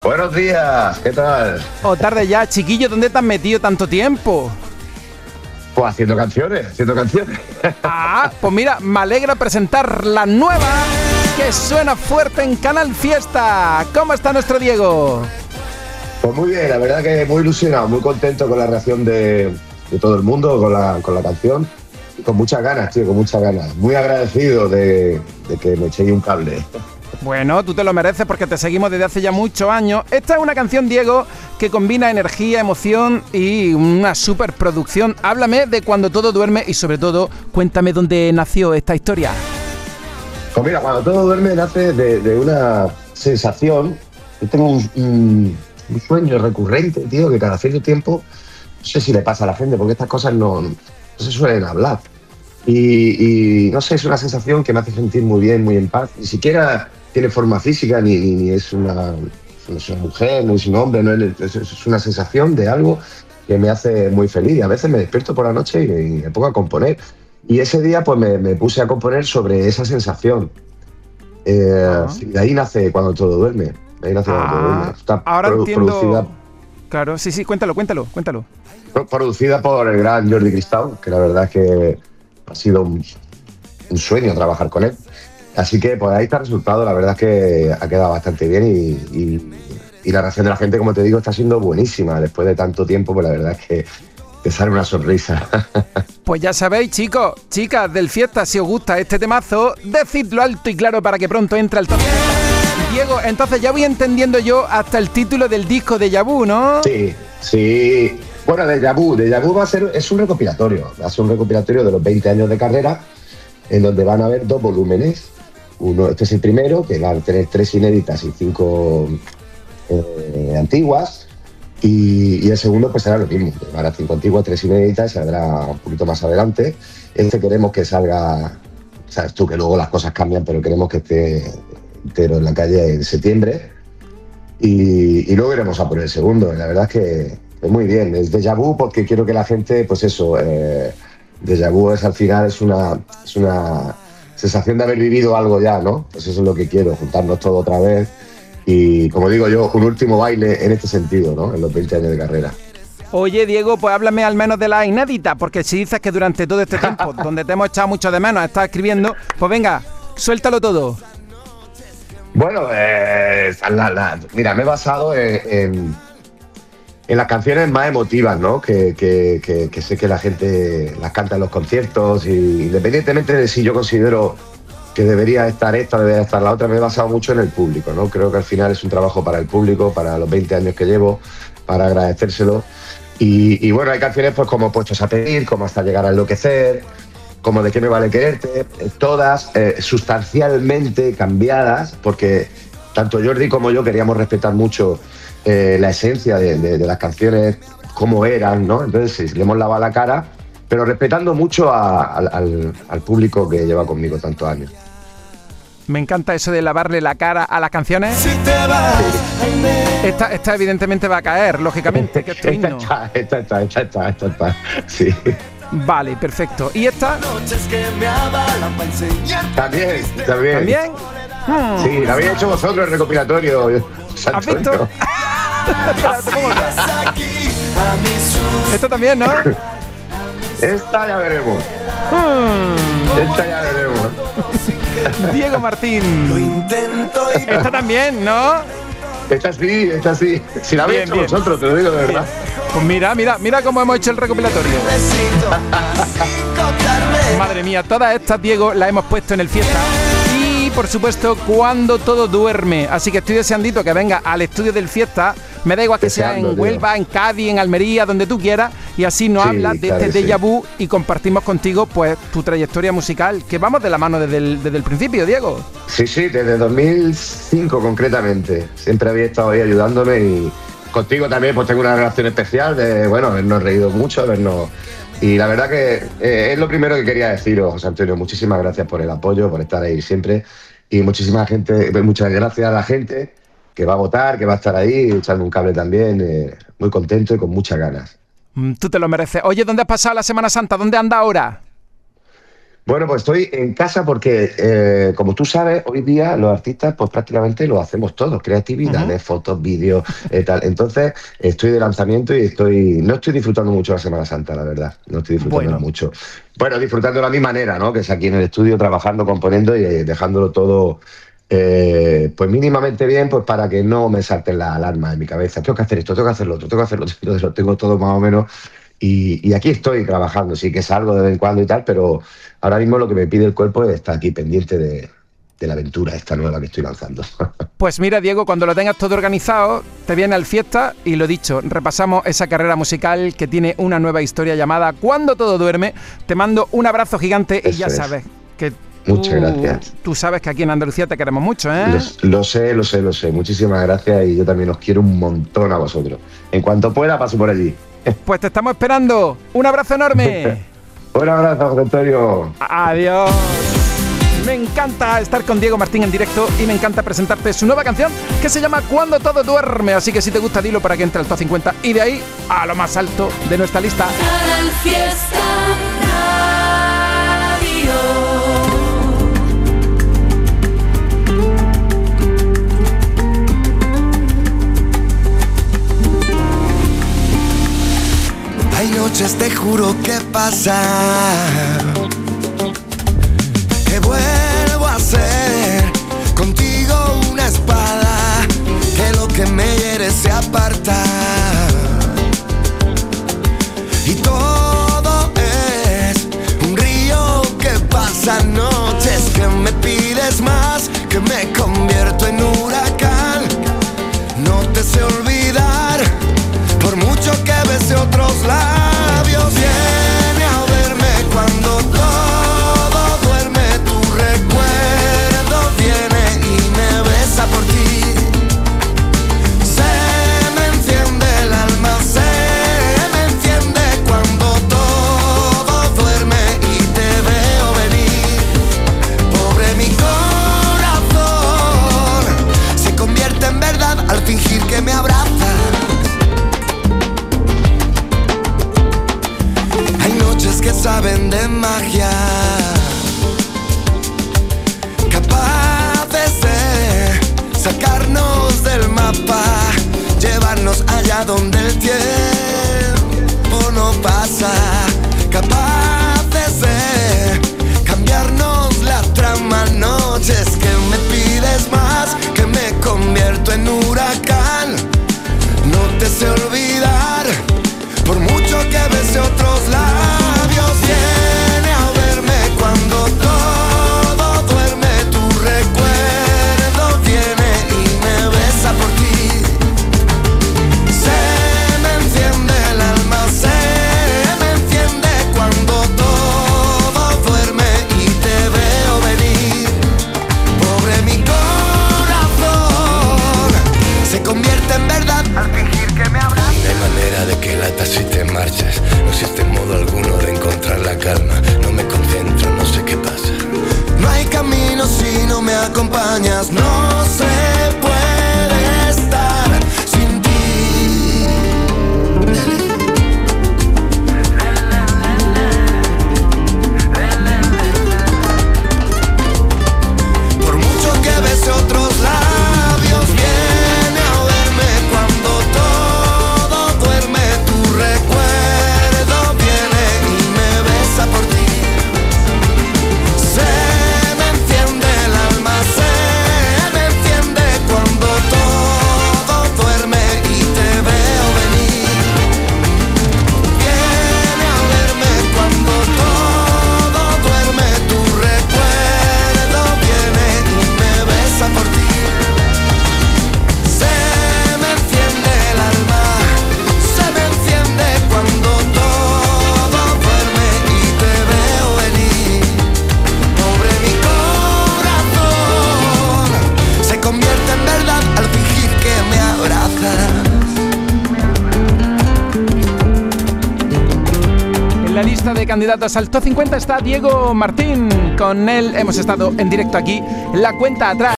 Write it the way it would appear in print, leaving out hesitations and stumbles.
Buenos días, ¿qué tal? O tarde ya, chiquillo, ¿dónde te has metido tanto tiempo? Pues haciendo canciones. Pues mira, me alegra presentar la nueva que suena fuerte en Canal Fiesta. ¿Cómo está nuestro Diego? Pues muy bien, la verdad que muy ilusionado, muy contento con la reacción de todo el mundo, con la canción. Y con muchas ganas, tío, con muchas ganas. Muy agradecido de que me echéis un cable. Bueno, tú te lo mereces porque te seguimos desde hace ya muchos años. Esta es una canción, Diego, que combina energía, emoción y una superproducción. Háblame de Cuando todo duerme y sobre todo, cuéntame dónde nació esta historia. Pues mira, Cuando todo duerme nace de una sensación. Yo tengo un sueño recurrente, tío, que cada cierto tiempo, no sé si le pasa a la gente, porque estas cosas no se suelen hablar. Y no sé, es una sensación que me hace sentir muy bien, muy en paz. Ni siquiera tiene forma física, ni es no es una mujer, no es un hombre, es una sensación de algo que me hace muy feliz. Y a veces me despierto por la noche y me pongo a componer. Y ese día pues me puse a componer sobre esa sensación. De ahí nace Cuando todo duerme. Está ahora entiendo. Producida, Claro, sí, cuéntalo. producida por el gran Jordi Cristau, que la verdad es que ha sido un sueño trabajar con él. Así que pues ahí está el resultado, la verdad es que ha quedado bastante bien y la reacción de la gente, como te digo, está siendo buenísima. Después de tanto tiempo, pues la verdad es que te sale una sonrisa. Pues ya sabéis, chicos, chicas del Fiesta, si os gusta este temazo, decidlo alto y claro para que pronto entre al top. Diego, entonces ya voy entendiendo yo hasta el título del disco Déjà Vu, ¿no? Sí. Bueno, Déjà Vu es un recopilatorio. Va a ser un recopilatorio de los 20 años de carrera, en donde van a haber 2 volúmenes. Este es el primero, que va a tener 3 inéditas y 5 antiguas. Y el segundo pues será lo mismo. Habrá 5 antiguas, 3 inéditas, saldrá un poquito más adelante. Queremos que salga, sabes tú que luego las cosas cambian, pero queremos que esté entero en la calle en septiembre. Y luego iremos a por el segundo. La verdad es que muy bien. Es Déjà Vu porque quiero que la gente, pues eso, Déjà Vu al final es una sensación de haber vivido algo ya, ¿no? Pues eso es lo que quiero, juntarnos todos otra vez y, como digo yo, un último baile en este sentido, ¿no? En los 20 años de carrera. Oye, Diego, pues háblame al menos de la inédita, porque si dices que durante todo este tiempo, donde te hemos echado mucho de menos, estás escribiendo, pues venga, suéltalo todo. Bueno, mira, me he basado en las canciones más emotivas, ¿no? Que sé que la gente las canta en los conciertos, y independientemente de si yo considero que debería estar esta, debería estar la otra, me he basado mucho en el público, ¿no? Creo que al final es un trabajo para el público, para los 20 años que llevo, para agradecérselo. Y bueno, hay canciones pues como Puestos a Pedir, como Hasta llegar a enloquecer, como De qué me vale quererte, todas sustancialmente cambiadas, porque tanto Jordi como yo queríamos respetar mucho la esencia de las canciones, cómo eran, ¿no? Entonces le hemos lavado la cara, pero respetando mucho al público que lleva conmigo tantos años. Me encanta eso de lavarle la cara a las canciones. Si te vas, esta evidentemente va a caer, lógicamente, que es tu himno. Esta está, sí. Vale, perfecto. ¿Y esta? También. ¿También? Sí, la habéis hecho vosotros el recopilatorio. ¿Has visto? Esto también, ¿no? Esta ya veremos. Diego Martín. Esta también, ¿no? Esta sí. Si la habéis hecho vosotros, te lo digo de verdad. Pues mira cómo hemos hecho el recopilatorio. Madre mía, todas estas, Diego, las hemos puesto en el Fiesta. Y, por supuesto, Cuando todo duerme. Así que estoy deseandito que venga al estudio del Fiesta. Me da igual que sea en Huelva, en Cádiz, en Almería, donde tú quieras. Y así nos hablas de este Déjà Vu y compartimos contigo pues tu trayectoria musical, que vamos de la mano desde el principio, Diego. Sí, desde 2005 concretamente. Siempre había estado ahí ayudándome y contigo también pues tengo una relación especial de, bueno, habernos reído mucho, Y la verdad que es lo primero que quería deciros, José Antonio. Muchísimas gracias por el apoyo, por estar ahí siempre. Y muchas gracias a la gente que va a votar, que va a estar ahí, echando un cable también. Muy contento y con muchas ganas. Tú te lo mereces. Oye, ¿dónde has pasado la Semana Santa? ¿Dónde anda ahora? Bueno, pues estoy en casa porque, como tú sabes, hoy día los artistas pues prácticamente lo hacemos todos, creatividades, fotos, vídeos, tal. Entonces, estoy de lanzamiento y no estoy disfrutando mucho la Semana Santa, la verdad. No estoy disfrutándola mucho. Bueno, disfrutando a mi manera, ¿no? Que es aquí en el estudio, trabajando, componiendo y dejándolo todo pues mínimamente bien, pues para que no me salten las alarmas en mi cabeza. Tengo que hacer esto, tengo que hacer lo otro, tengo que hacer lo otro. Entonces lo tengo todo más o menos. Y aquí estoy trabajando, sí que salgo de vez en cuando y tal, pero ahora mismo lo que me pide el cuerpo es estar aquí pendiente de la aventura esta nueva que estoy lanzando. Pues mira, Diego, cuando lo tengas todo organizado, te viene al Fiesta y lo dicho, repasamos esa carrera musical que tiene una nueva historia llamada Cuando todo duerme. Te mando un abrazo gigante y ya sabes que muchas gracias. Tú sabes que aquí en Andalucía te queremos mucho, ¿eh? Lo sé. Muchísimas gracias y yo también os quiero un montón a vosotros. En cuanto pueda, paso por allí. Pues te estamos esperando. ¡Un abrazo enorme! Un abrazo, José Antonio. Adiós. Me encanta estar con Diego Martín en directo y me encanta presentarte su nueva canción que se llama Cuando todo duerme. Así que si te gusta, dilo para que entre al top 50 y de ahí a lo más alto de nuestra lista. Canal Fiesta Radio. Hay noches, te juro que pasa, que vuelvo a ser contigo una espada, que lo que me hiere se aparta. Y todo es un río que pasa, noches que me pides más, que me convierto en huracán. No te sé olvidar, por mucho que bese otros labios. Viene a verme cuando todo duerme, tu recuerdo viene y me besa por ti. Se me enciende el alma, se me enciende cuando todo duerme y te veo venir. Pobre mi corazón, se convierte en verdad al fingir que me abrazas. Que saben de magia, capaces de sacarnos del mapa, llevarnos allá donde el tiempo no pasa, capaces de cambiarnos la trama, noches que me pides más, que me convierto en huracán. No te sé olvidar, por mucho que bese otros labios. Viene a verme cuando todo duerme, tu recuerdo viene y me besa por ti. Se me enciende el alma, se me enciende cuando todo duerme y te veo venir. Pobre mi corazón, se convierte en verdad al fingir que me abraza. No hay manera de que latas si te marchas. No existe modo alguno de encontrar la calma. No me concentro, no sé qué pasa. No hay camino si no me acompañas. No se puede estar sin ti. Por mucho que bese otros labios, viene a verme cuando todo duerme, tu recuerdo viene y me besa por ti. Se me enciende el alma, se me enciende cuando todo duerme y te veo venir. Viene a verme cuando todo duerme, tu recuerdo viene y me besa por ti. Se me enciende el alma, se me enciende cuando todo duerme y te veo venir. Pobre mi corazón, se convierte en verdad al fingir que me abrazas. En la lista de candidatos al top 50 está Diego Martín. Con él hemos estado en directo aquí, La Cuenta Atrás.